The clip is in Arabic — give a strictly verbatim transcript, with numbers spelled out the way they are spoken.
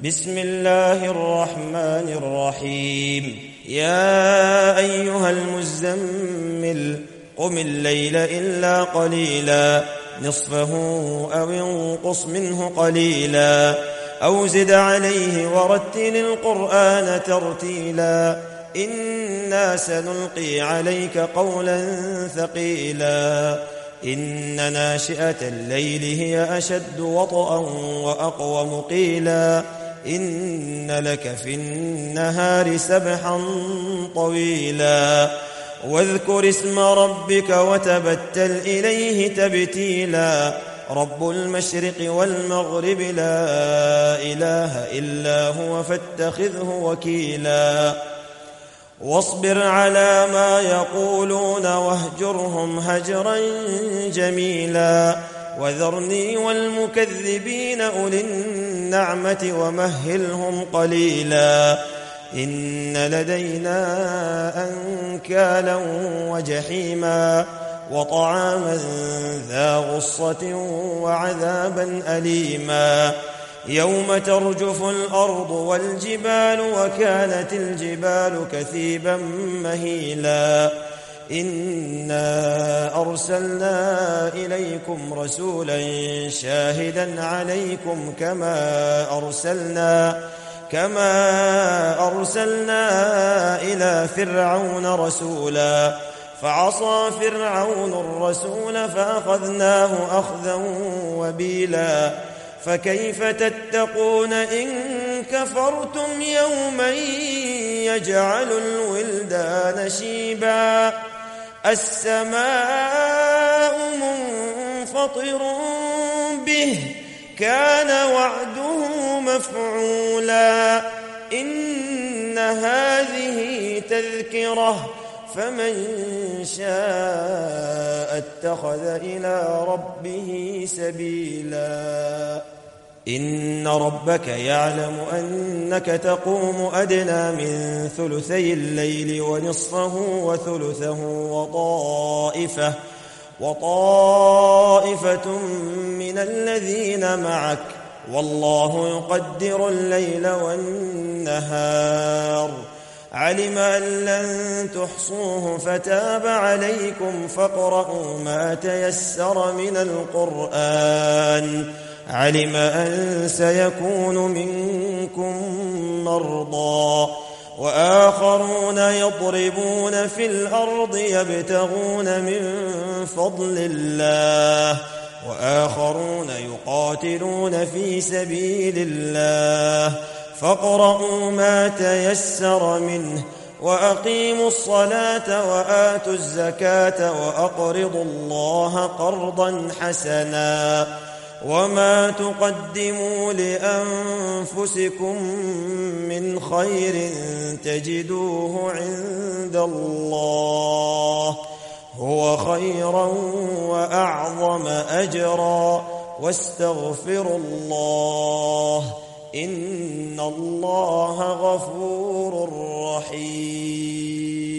بسم الله الرحمن الرحيم يا أيها المزمل قم الليل إلا قليلا نصفه أو انقص منه قليلا أو زد عليه ورتل القرآن ترتيلا إنا سنلقي عليك قولا ثقيلا إن ناشئة الليل هي أشد وطئا وأقوم قيلا إن لك في النهار سبحا طويلا واذكر اسم ربك وتبتل إليه تبتيلا رب المشرق والمغرب لا إله إلا هو فاتخذه وكيلا واصبر على ما يقولون واهجرهم هجرا جميلا وذرني والمكذبين أولي النعمة ومهلهم قليلا إن لدينا أنكالا وجحيما وطعاما ذا غصة وعذابا أليما يوم ترجف الأرض والجبال وكانت الجبال كثيبا مهيلا إنا أرسلنا إليكم رسولا شاهدا عليكم كما أرسلنا كما أرسلنا إلى فرعون رسولا فعصى فرعون الرسول فأخذناه أخذا وبيلا فكيف تتقون إن كفرتم يوما يجعل الولدان شيبا السماء منفطر به كان وعده مفعولا إن هذه تذكرة فمن شاء اتخذ إلى ربه سبيلا إن ربك يعلم أنك تقوم أدنى من ثلثي الليل ونصفه وثلثه وطائفة وطائفة من الذين معك والله يقدر الليل والنهار علم أن لن تحصوه فتاب عليكم فاقرؤوا ما تيسر من القرآن علم أن سيكون منكم مرضى وآخرون يضربون في الأرض يبتغون من فضل الله وآخرون يقاتلون في سبيل الله فاقرؤوا ما تيسر منه وأقيموا الصلاة وآتوا الزكاة وأقرضوا الله قرضا حسنا وما تقدموا لأنفسكم من خير تجدوه عند الله هو خيرا وأعظم أجرا واستغفروا الله إن الله غفور رحيم